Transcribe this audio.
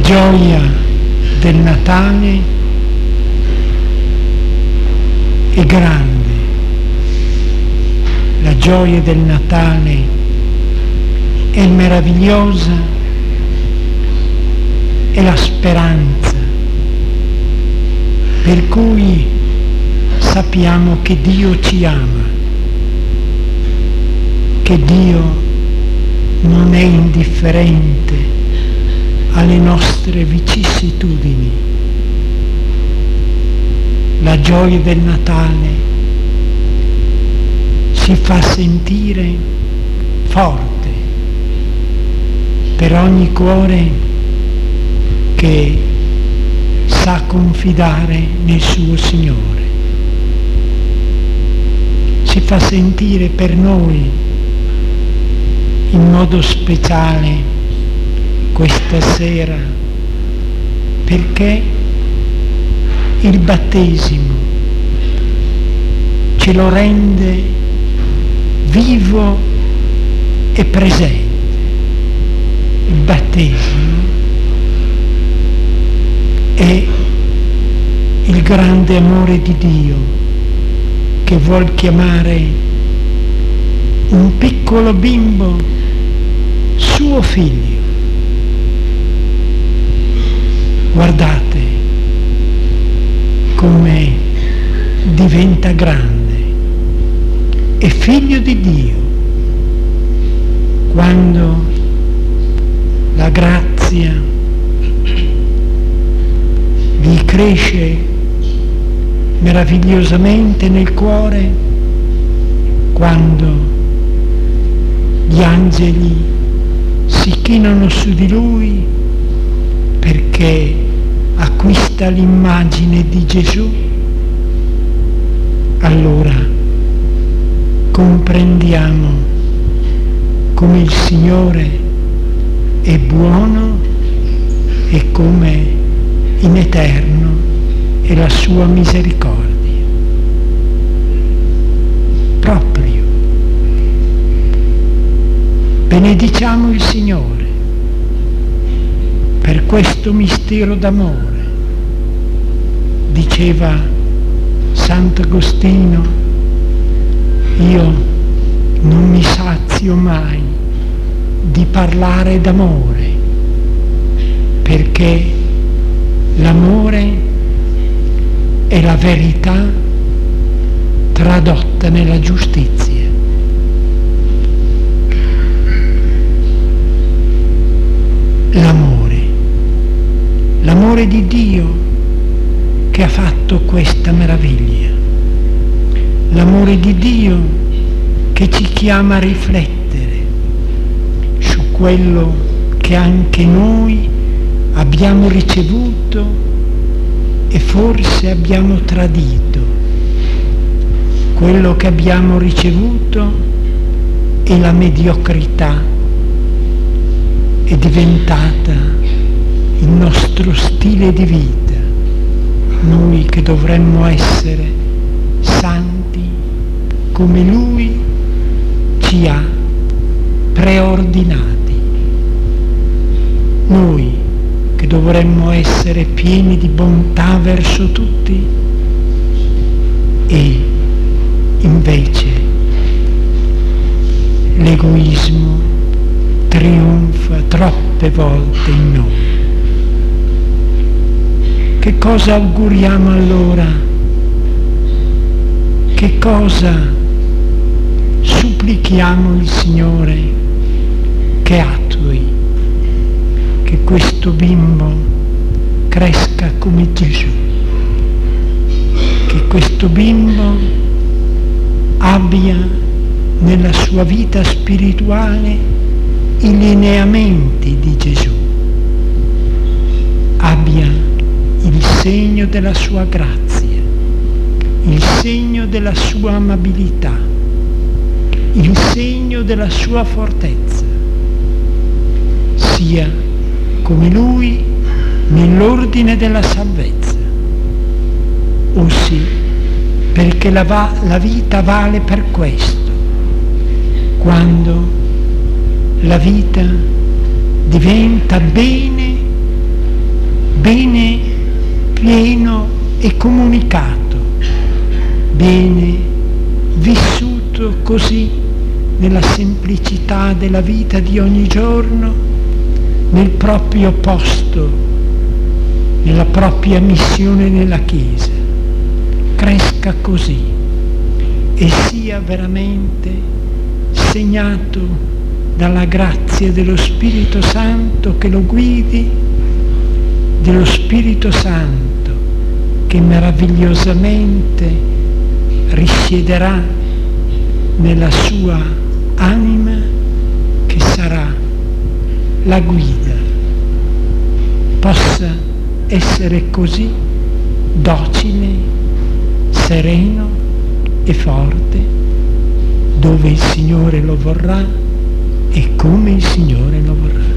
gioia del Natale è grande, la gioia del Natale è meravigliosa, è la speranza, per cui sappiamo che Dio ci ama, che Dio non è indifferente alle nostre vicissitudini. La gioia del Natale si fa sentire forte per ogni cuore che sa confidare nel suo Signore. Si fa sentire per noi in modo speciale questa sera, perché il battesimo ce lo rende vivo e presente. Il battesimo è il grande amore di Dio che vuol chiamare un piccolo bimbo suo figlio. Guardate come diventa grande e figlio di Dio quando la grazia gli cresce meravigliosamente nel cuore, quando gli angeli si chinano su di lui perché acquista l'immagine di Gesù. Allora comprendiamo come il Signore è buono e come in eterno è la sua misericordia. Proprio. Benediciamo il Signore per questo mistero d'amore. Diceva Sant'Agostino, io non mi sazio mai di parlare d'amore, perché l'amore è la verità tradotta nella giustizia. L'amore di Dio che ha fatto questa meraviglia, l'amore di Dio che ci chiama a riflettere su quello che anche noi abbiamo ricevuto e forse abbiamo tradito. Quello che abbiamo ricevuto è la mediocrità, è diventata il nostro stile di vita, noi che dovremmo essere santi come Lui ci ha preordinati, noi che dovremmo essere pieni di bontà verso tutti, e invece l'egoismo trionfa troppe volte in noi. Che cosa auguriamo allora? Che cosa supplichiamo il Signore che attui? Che questo bimbo cresca come Gesù, che questo bimbo abbia nella sua vita spirituale i lineamenti di Gesù, abbia il segno della sua grazia, il segno della sua amabilità, il segno della sua fortezza, sia come Lui nell'ordine della salvezza, ossia perché la vita vale per questo, quando la vita diventa bene bene pieno e comunicato, bene vissuto così nella semplicità della vita di ogni giorno, nel proprio posto, nella propria missione nella Chiesa, cresca così e sia veramente segnato dalla grazia dello Spirito Santo che lo guidi, dello Spirito Santo che meravigliosamente risiederà nella sua anima, che sarà la guida, possa essere così docile, sereno e forte, dove il Signore lo vorrà e come il Signore lo vorrà.